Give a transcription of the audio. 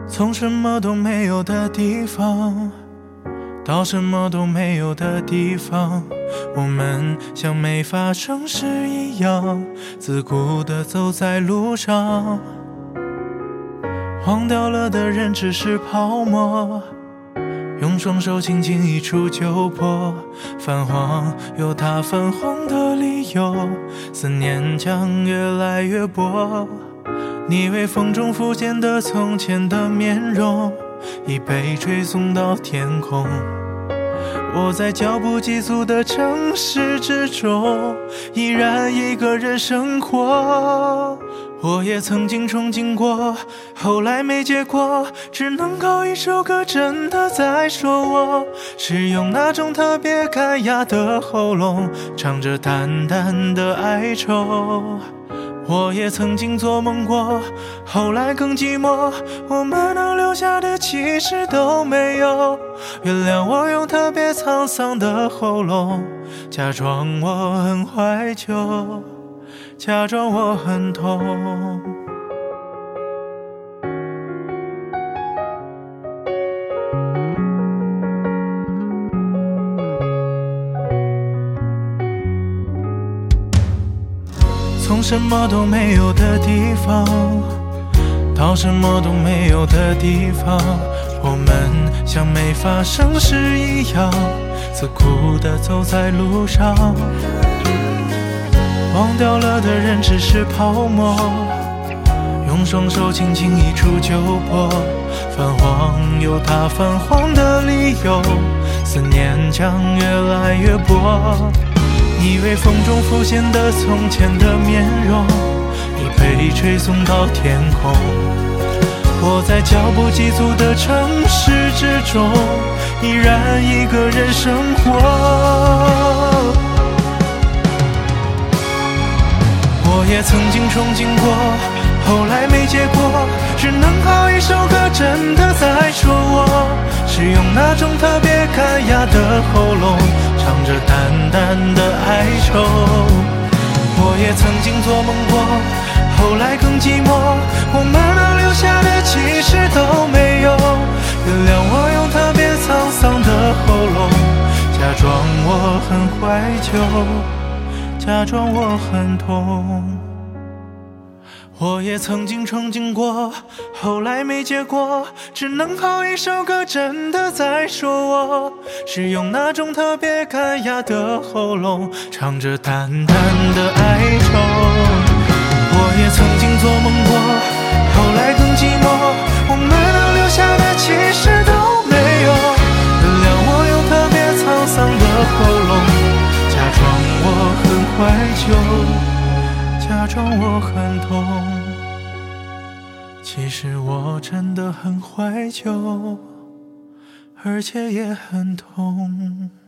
从什么都没有的地方到什么都没有的地方，我们像没发生事一样，自顾地走在路上。忘掉了的人只是泡沫，用双手轻轻一触就破。泛黄有它泛黄的理由，思念将越来越薄。你微风中浮现的从前的面容，已被吹送到天空。我在脚步急促的城市之中，依然一个人生活。我也曾经憧憬过，后来没结果，只能靠一首歌真的在说我，是用那种特别干哑的喉咙，唱着淡淡的哀愁。我也曾经做梦过，后来更寂寞，我们能留下的其实都没有。原谅我用特别沧桑的喉咙，假装我很怀旧，假装我很痛。从什么都没有的地方到什么都没有的地方，我们像没发生事一样，自顾地走在路上。忘掉了的人只是泡沫，用双手轻轻一触就破。泛黄有它泛黄的理由，思念将越来越薄。你微风中浮现的从前的面容，已被吹送到天空。我在脚步急促的城市之中，依然一个人生活。我也曾经憧憬过，后来没结果，只能靠一首歌真的在说我，是用那种特别干哑的喉咙，唱着淡淡的哀愁。我也曾经做梦过，后来更寂寞，我们能留下的其实都没有。原谅我用特别沧桑的喉咙，假装我很怀旧，假装我很痛。我也曾经憧憬过，后来没结果，只能靠一首歌真的在说我，是用那种特别干哑的喉咙，唱着淡淡的哀愁。我也曾经做梦过，后来更寂寞，我们能留下的其实都没有。原谅我用特别沧桑的喉咙，假装我很怀旧，假装我很痛，其实我真的很怀旧，而且也很痛。